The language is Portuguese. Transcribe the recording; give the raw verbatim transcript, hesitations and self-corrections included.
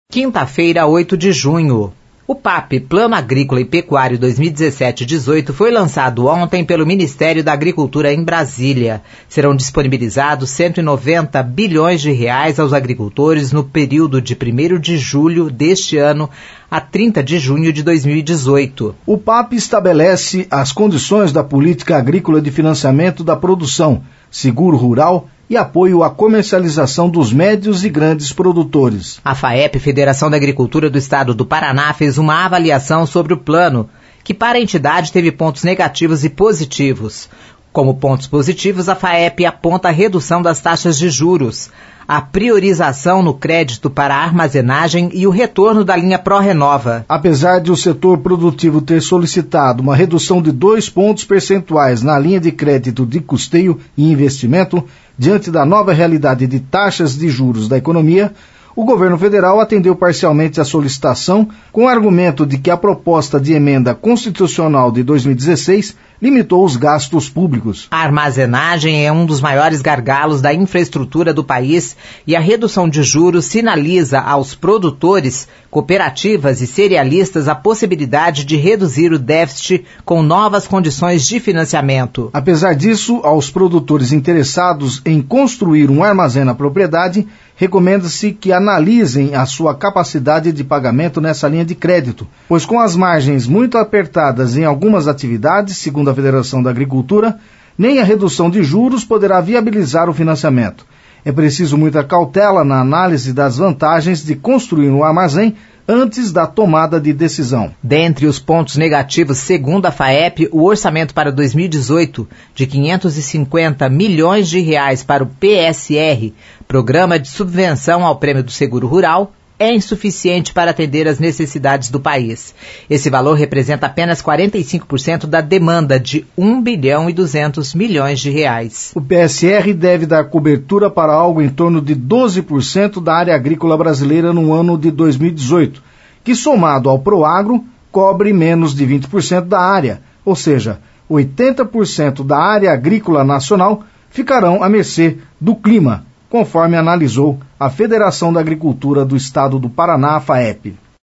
Quinta-feira, oito de junho. O P A P, Plano Agrícola e Pecuário dois mil e dezessete a dezoito, foi lançado ontem pelo Ministério da Agricultura em Brasília. Serão disponibilizados cento e noventa bilhões de reais aos agricultores no período de primeiro de julho deste ano a trinta de junho de dois mil e dezoito. O P A P estabelece as condições da política agrícola de financiamento da produção, seguro rural e apoio à comercialização dos médios e grandes produtores. A FAEP, Federação da Agricultura do Estado do Paraná, fez uma avaliação sobre o plano, que para a entidade teve pontos negativos e positivos. Como pontos positivos, a FAEP aponta a redução das taxas de juros, a priorização no crédito para a armazenagem e o retorno da linha Pró-Renova. Apesar de o setor produtivo ter solicitado uma redução de dois pontos percentuais na linha de crédito de custeio e investimento, diante da nova realidade de taxas de juros da economia, o governo federal atendeu parcialmente a solicitação com o argumento de que a proposta de emenda constitucional de dois mil e dezesseis limitou os gastos públicos. A armazenagem é um dos maiores gargalos da infraestrutura do país e a redução de juros sinaliza aos produtores, cooperativas e cerealistas a possibilidade de reduzir o déficit com novas condições de financiamento. Apesar disso, aos produtores interessados em construir um armazém na propriedade, recomenda-se que analisem a sua capacidade de pagamento nessa linha de crédito, pois com as margens muito apertadas em algumas atividades, segundo a Federação da Agricultura, nem a redução de juros poderá viabilizar o financiamento. É preciso muita cautela na análise das vantagens de construir um armazém antes da tomada de decisão. Dentre os pontos negativos, segundo a FAEP, o orçamento para dois mil e dezoito de quinhentos e cinquenta milhões de reais para o P S R, Programa de Subvenção ao Prêmio do Seguro Rural, é insuficiente para atender às necessidades do país. Esse valor representa apenas quarenta e cinco por cento da demanda de um bilhão e duzentos milhões de reais. O P S R deve dar cobertura para algo em torno de doze por cento da área agrícola brasileira no ano de dois mil e dezoito, que somado ao Proagro, cobre menos de vinte por cento da área, ou seja, oitenta por cento da área agrícola nacional ficarão à mercê do clima, conforme analisou a Federação da Agricultura do Estado do Paraná, a FAEP.